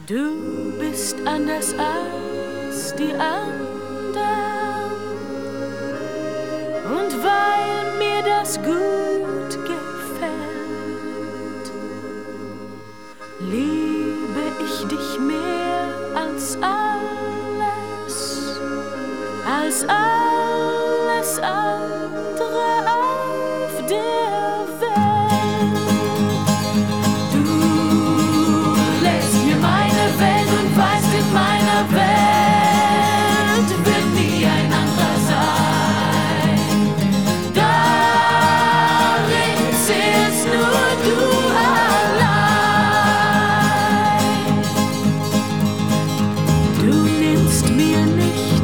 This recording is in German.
Du bist anders als die anderen, und weil mir das gut gefällt, liebe ich dich mehr als alles, als alles, alles.